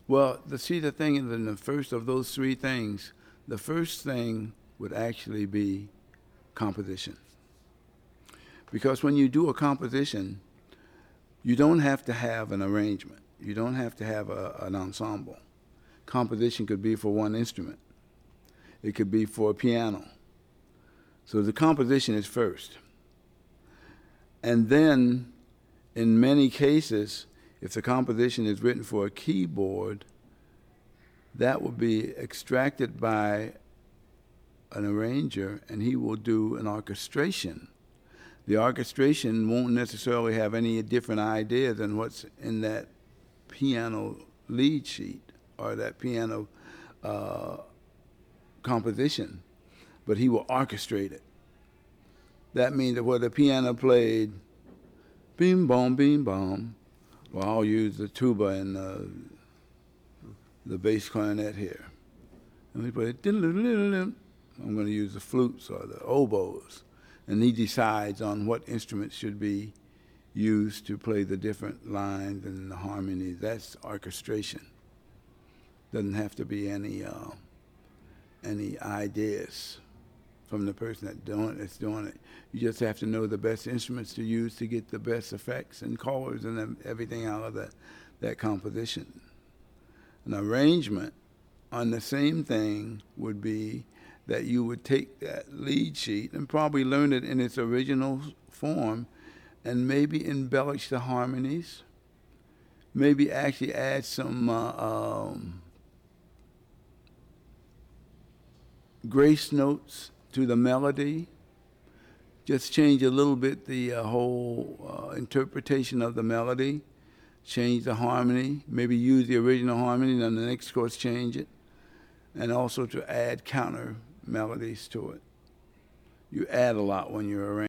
Well, the thing is, in the first of those three things, the first thing would actually be composition. Because when you do a composition, you don't have to have an arrangement. You don't have to have an ensemble. Composition could be for one instrument. It could be for a piano. So the composition is first. And then, in many cases, if the composition is written for a keyboard, that will be extracted by an arranger, and he will do an orchestration. The orchestration won't necessarily have any different idea than what's in that piano lead sheet or that piano composition, but he will orchestrate it. That means that where the piano played, bing bom, well, I'll use the tuba and the bass clarinet here. And we play, I'm going to use the flutes or the oboes. And he decides on what instruments should be used to play the different lines and the harmonies. That's orchestration. Doesn't have to be any ideas from the person that's doing it. You just have to know the best instruments to use to get the best effects and colors and everything out of that composition. An arrangement on the same thing would be that you would take that lead sheet and probably learn it in its original form and maybe embellish the harmonies, maybe actually add some grace notes to the melody, just change a little bit the whole interpretation of the melody, change the harmony, maybe use the original harmony and then the next course change it, and also to add counter melodies to it. You add a lot when you're arranging.